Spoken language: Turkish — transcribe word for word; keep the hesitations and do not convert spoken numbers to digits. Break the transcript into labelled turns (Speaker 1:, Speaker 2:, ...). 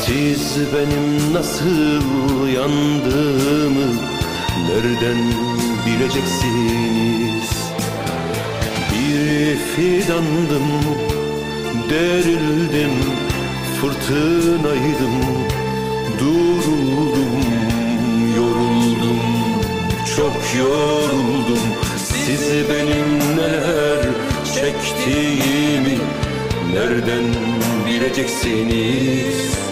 Speaker 1: Siz benim nasıl yandığımı nereden bileceksiniz? Bir fidandım, derildim, fırtınaydım, duruldum, yoruldum, çok yoruldum. Siz benim neler çektiğimi nereden bileceksiniz?